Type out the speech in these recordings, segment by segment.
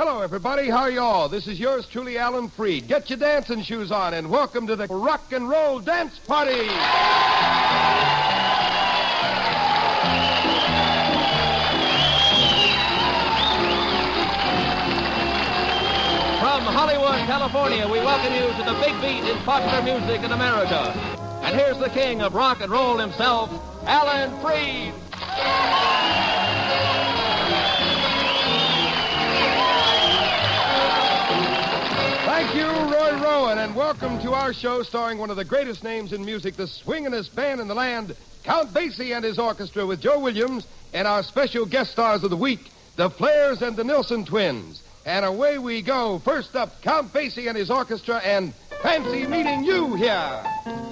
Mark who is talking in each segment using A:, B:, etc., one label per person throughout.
A: Hello, everybody. How are you all? This is yours truly, Alan Freed. Get your dancing shoes on and welcome to the Rock and Roll Dance Party.
B: From Hollywood, California, we welcome you to the big beat in popular music in America. And here's the king of rock and roll himself, Alan Freed.
A: Thank you, Roy Rowan, and welcome to our show starring one of the greatest names in music, the swingin'est band in the land, Count Basie and his orchestra with Joe Williams, and our special guest stars of the week, the Flairs and the Nilsson Twins. And away we go. First up, Count Basie and his orchestra, and fancy meeting you here.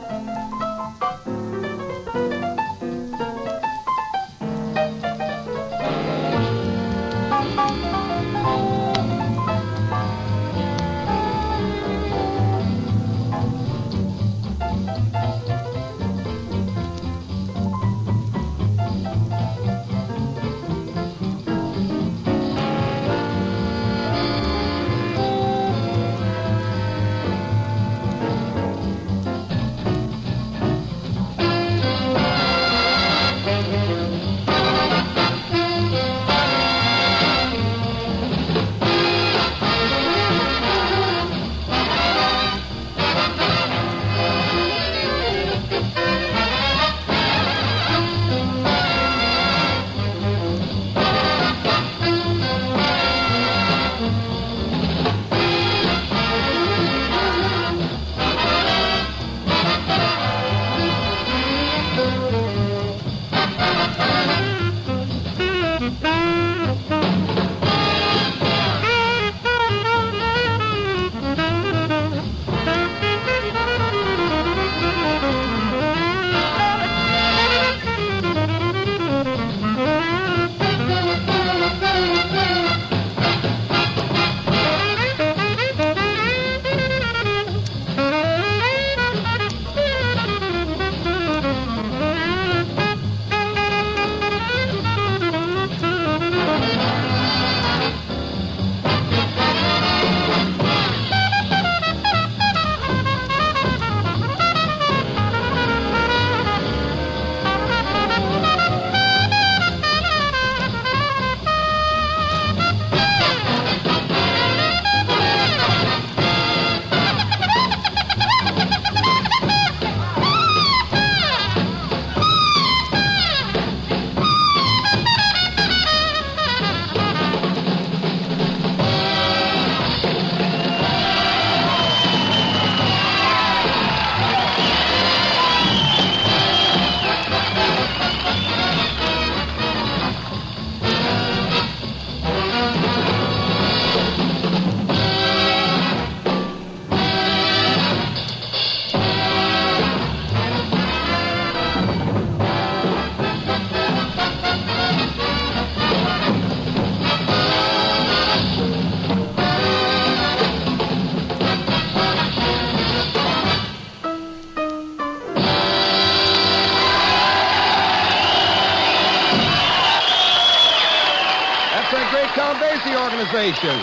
A: Organization.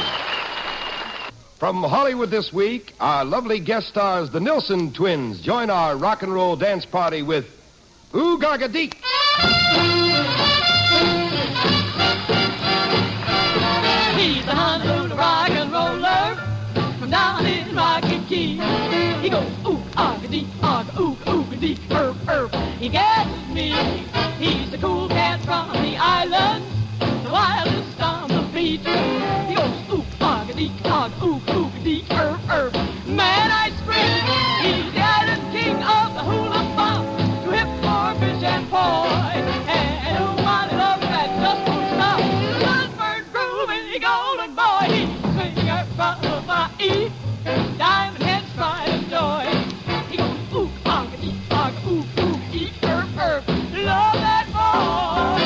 A: From Hollywood this week, our lovely guest stars, the Nilsson Twins, join our rock and roll dance party with Ooh Gaga Deek.
C: He's a Honolulu rock and roller from down in Rocky Key. He goes ooh aga dee aga ooga dee herb. He gets me. He's the cool cat from the island, the wildest on the beach. He goes ooh aga dee herb. Man, I spring. He's the island king of the hula bump, too hip for fish and poi. And who wanna love that just won't stop? Sunbird grooving, the golden boy. He's swinging up from my E, diamond heads pride and joy. He goes ooh aga dee herb. Love that boy.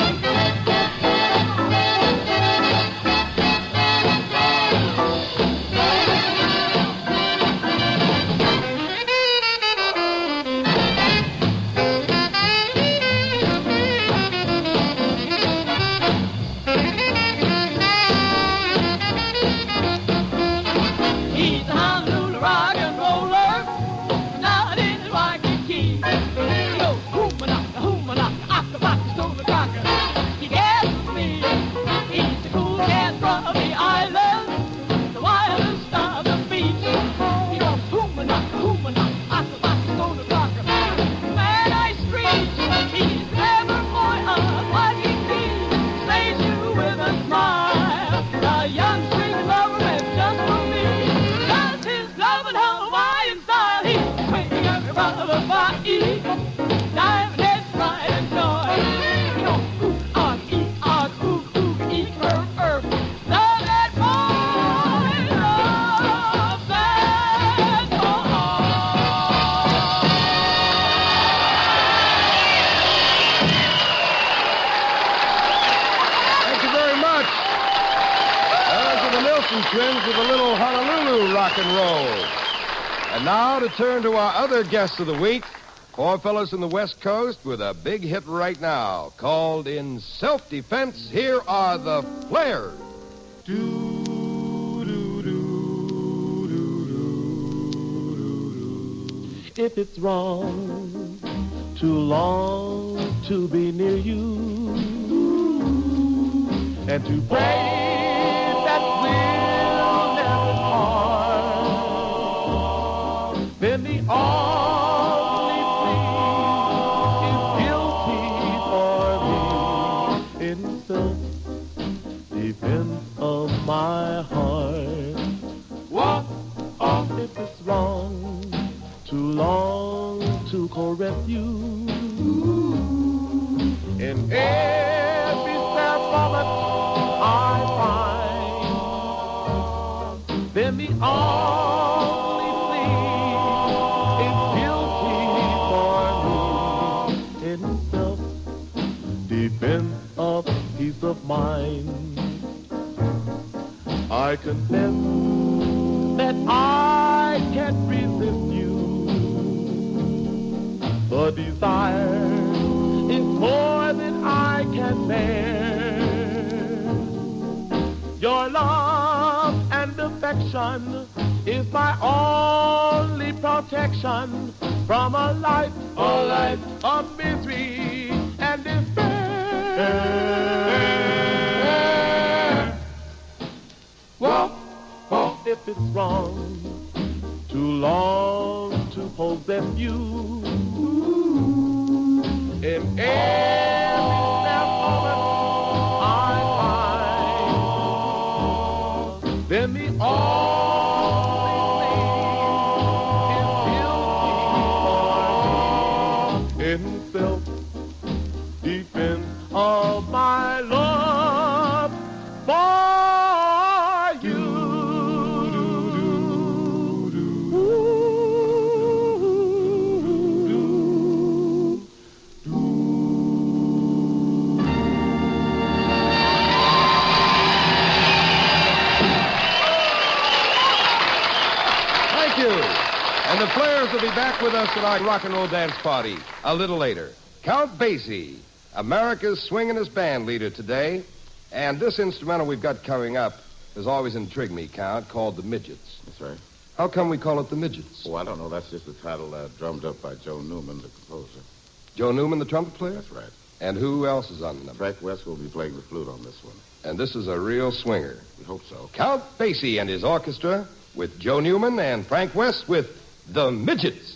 A: Austin Twins with a little Honolulu rock and roll. And now to turn to our other guests of the week, four fellows from the West Coast with a big hit right now called In Self-Defense. Here are the Flares.
D: If it's wrong too long to be near you and to pray that will never part, then the only thing is guilty for me in self-defense of my heart. What if it's wrong too long to correct you in every sad moment I find, then the only thing is guilty for me in self-defense of peace of mind. I confess that I can't resist you. The desire is more than I can bear. Your love and affection is my only protection from a life of misery and despair. Well, if it's wrong too long to possess you in every step moment I find, then the only thing is guilty for me in self-defense of my love for you.
A: And the Flares will be back with us at our rock and roll dance party a little later. Count Basie, America's swingin'est band leader today. And this instrumental we've got coming up has always intrigued me, Count, called The Midgets.
E: That's right.
A: How come we call it The Midgets?
E: Oh, I don't know. That's just the title drummed up by Joe Newman, the composer.
A: Joe Newman, the trumpet player?
E: That's right.
A: And who else is on the number?
E: Frank West will be playing the flute on this one.
A: And this is a real swinger.
E: We hope so.
A: Count Basie and his orchestra with Joe Newman and Frank West with The Midgets.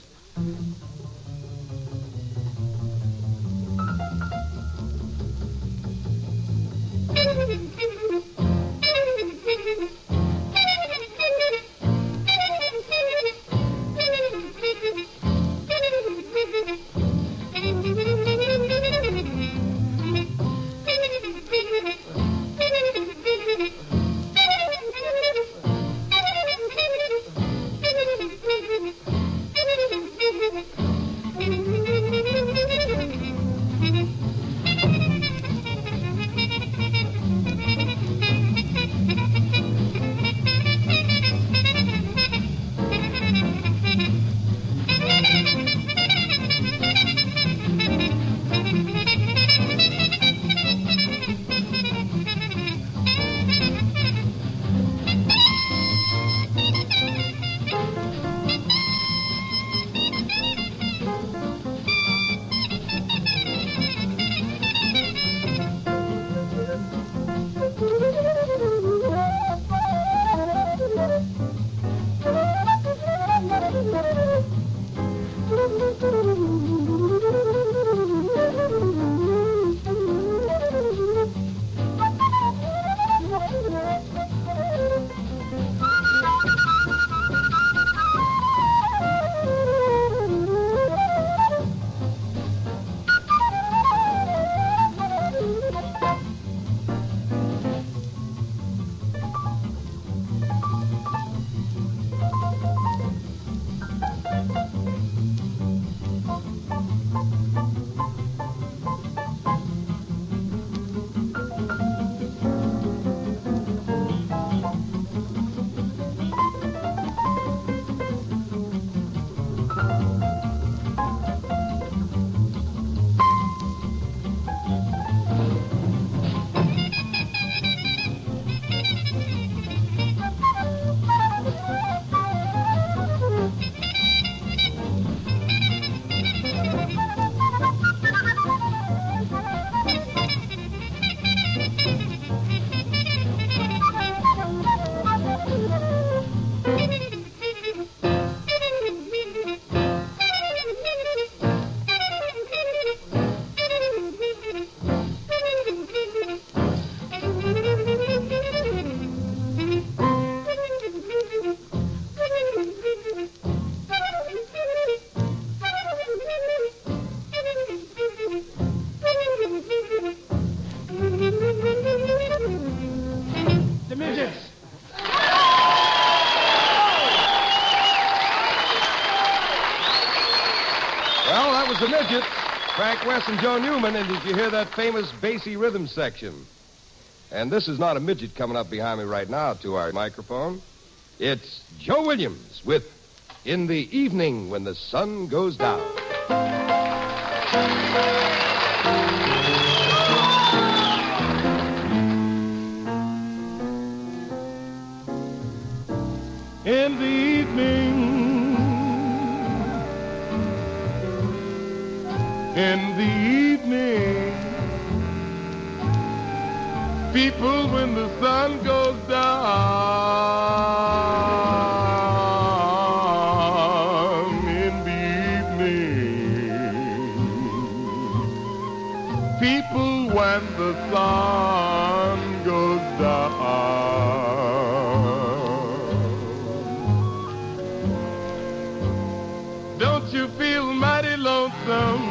A: the Midgets, Frank West and Joe Newman, and did you hear that famous bassy rhythm section? And this is not a midget coming up behind me right now to our microphone. It's Joe Williams with In the Evening When the Sun Goes Down.
D: In the evening, in the evening, people, when the sun goes down, in the evening, people, when the sun goes down. Don't you feel mighty lonesome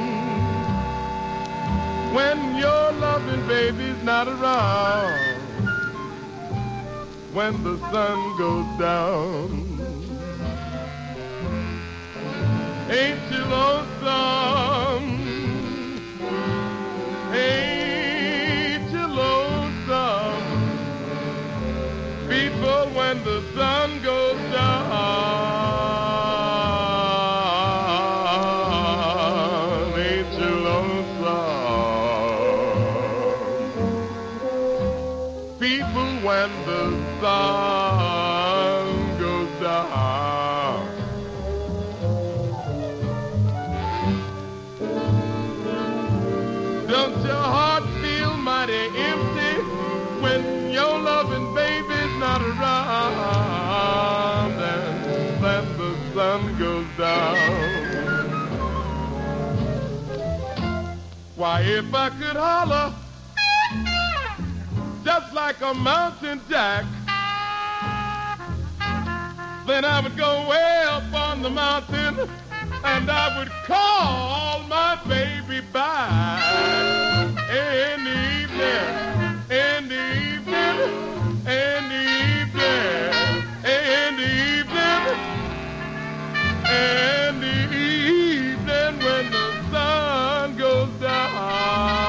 D: when your loving baby's not around? When the sun goes down, ain't you lonesome? Ain't you lonesome? People, when the sun goes down. When the sun goes down, don't your heart feel mighty empty when your loving baby's not around? And when the sun goes down, why, if I could holler just like a mountain jack, then I would go way up on the mountain and I would call my baby back in the evening, in the evening, in the evening, in the evening, in the evening when the sun goes down.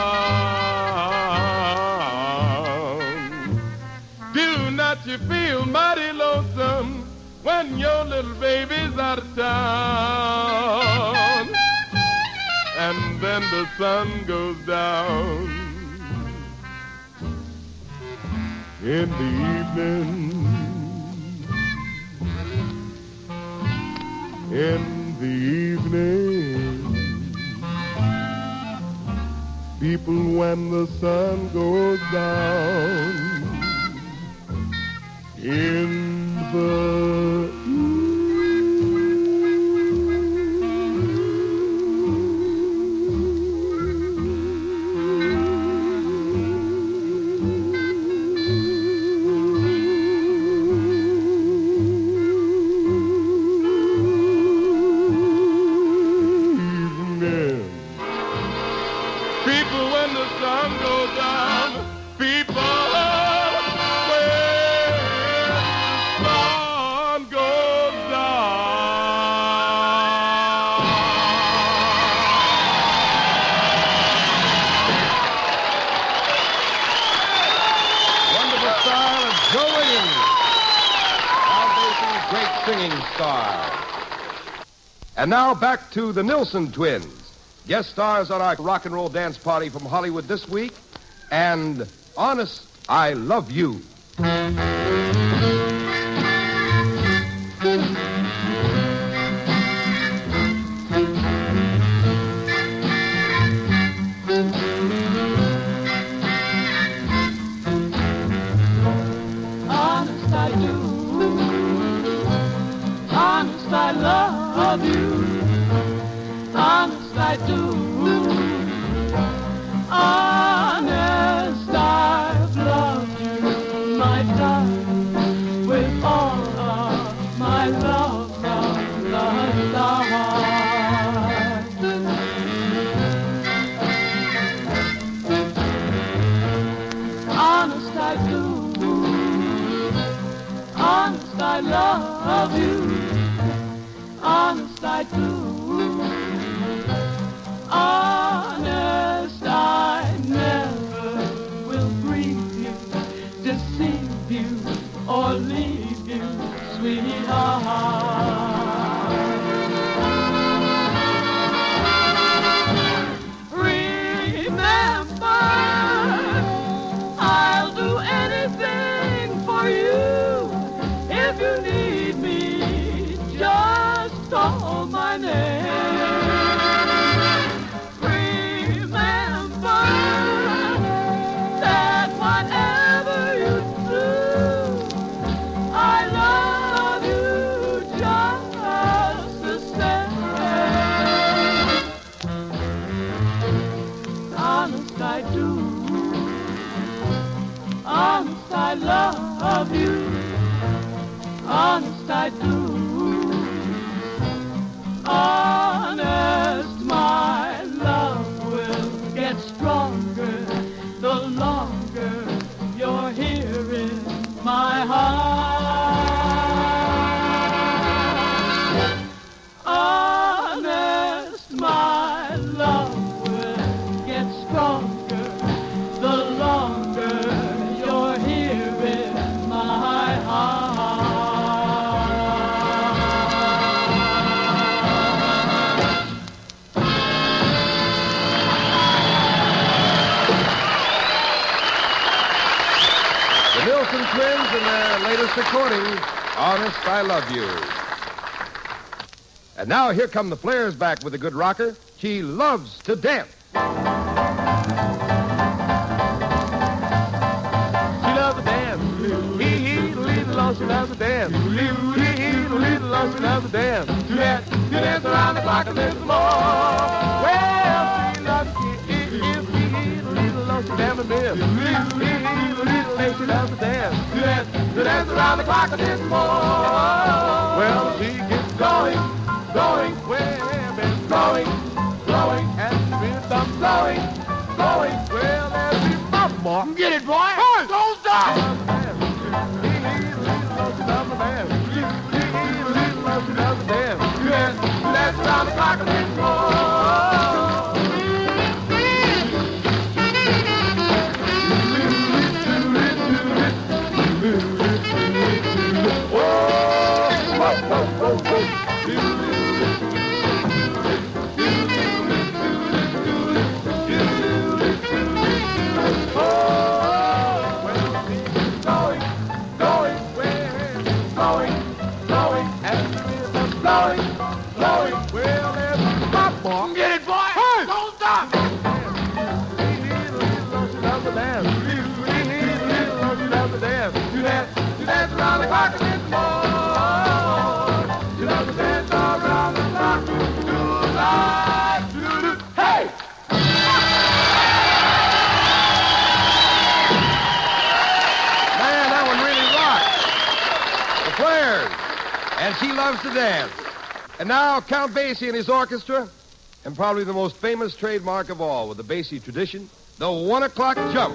D: You feel mighty lonesome when your little baby's out of town, and then the sun goes down in the evening, in the evening, people, when the sun goes down, in the evening, people, when the sun goes down, people.
A: Singing star. And now back to the Nilsson twins, guest stars on our rock and roll dance party from Hollywood this week, and Honest, I Love You.
C: Honest, I do. Honest, I love you. Honest, I do. Honest, I've loved you, my darling, with all of my love from the start. Honest, I do. Honest, I love you. Honest, I do. or leave you, sweetheart. Remember, I'll do anything for you. If you need me, just call my name. Remember that whatever you do, I love you just the same. Honest, I do. Honest, I love you. Honest, I do. Honest, my love will get stronger the longer you're here in my heart. Honest, my love will get stronger the longer you're here in my heart.
A: The Nilsson Twins in their latest recording, Honest, I Love You. And now here come the Flares back with a good rocker. She loves to dance.
B: She loves to dance. Little Lord, she loves to dance. Little Lord, she loves to dance. To dance around the clock a little more. Well, she loves to little Lord, she never miss. Little lady, she loves to dance. To dance around the clock a little more. Well, she gets going, well, it's going, and she feels some blowing. Well, there's the mama. Get it, boy. Hey, don't stop. Dance around the clock a little Get it, boy. Hey, don't stop. You dance around the clock a little more. You love to dance around the clock. Hey!
A: Man, that one really rocked. The Flares. And She Loves to Dance. And now Count Basie and his orchestra, and probably the most famous trademark of all with the Basie tradition, the 1 o'clock jump.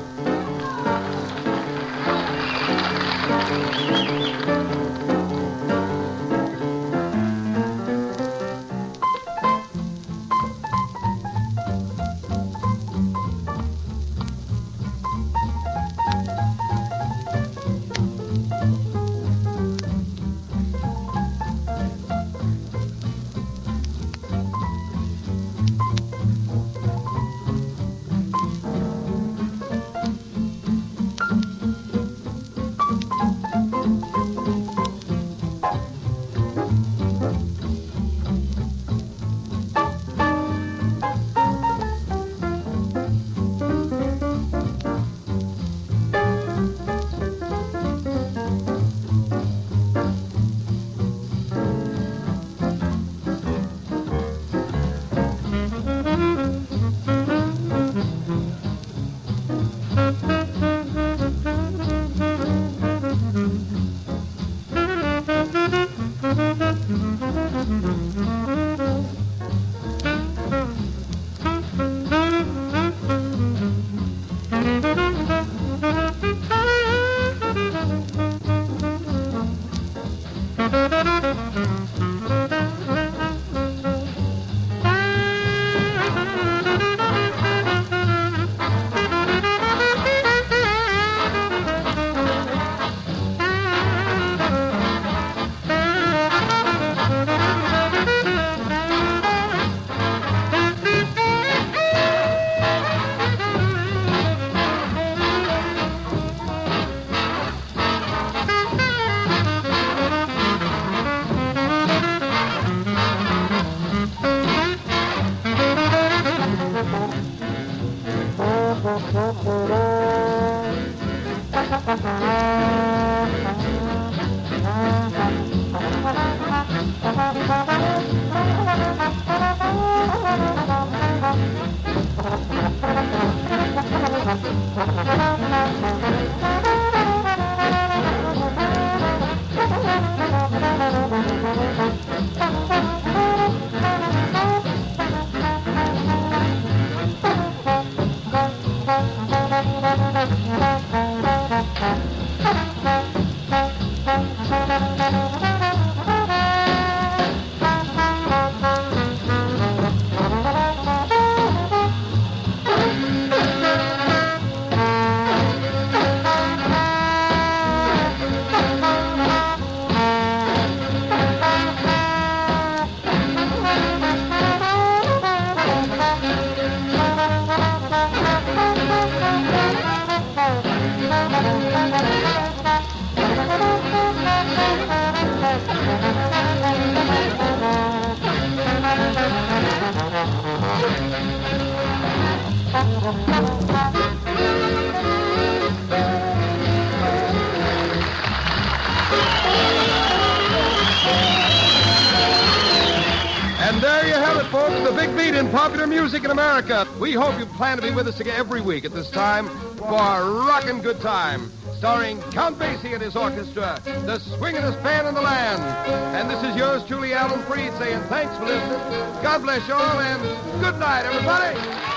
A: call it, folks, the big beat in popular music in America. We hope you plan to be with us again every week at this time for a rockin' good time. Starring Count Basie and his orchestra, the swingin'est band in the land. And this is yours truly, Alan Freed, saying thanks for listening. God bless you all, and good night, everybody.